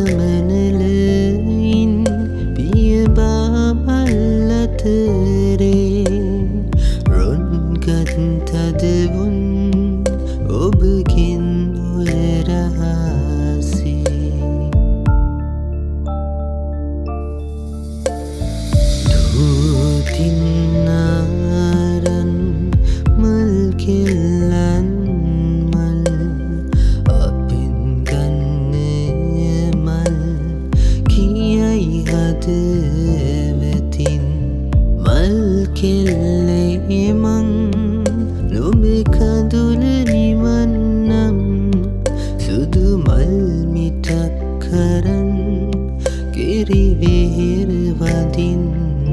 ගමනලයින් පියබාබල් අතරේ රොන්ගත් තදවුන් ඔබගෙන් ඔය රහසේ දූතින්නාරන් මල් කෙල්ලන් මල් අපෙන් ගන්න මල් කියයි හදවතින් මල් කෙල්ලේ මං නොබේ කඳුල නිවන්නම් සුදු මල් මිටක් කරන් කිරිවෙහෙර වදින්නම්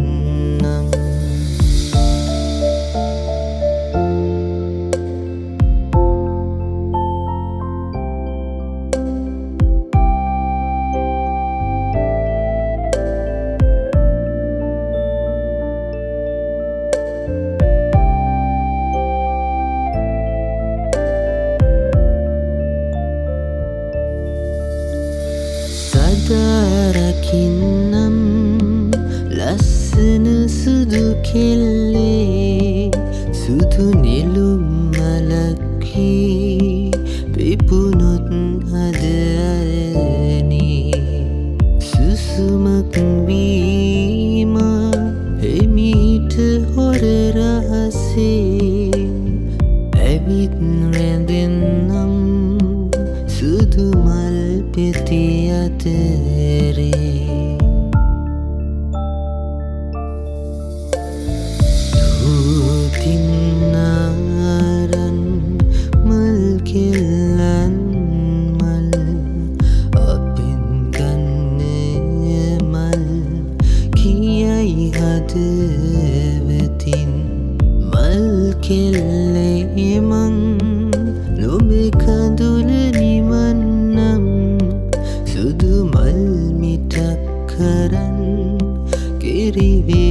සදාරකින්නම් ලස්සන සුදු කෙල්ලේ සුදු නෙළුම් මලක්හි පිපුණොත් හද අරනේ සුසුමක් වීම එමිට හොර රහසේ ඇවිත් රැඳෙන්නම් සුදු මල් පෙති අතරේ දූතින්නාරන් මල් කෙල්ලන් මල් අපෙන් ගන්න මල් කියයි හදවතින් මල් කෙල්ලේ මං නොබේ කඳුල නිවන්නම් සුදු මල් මිටක් කරන් කිරිවෙහෙර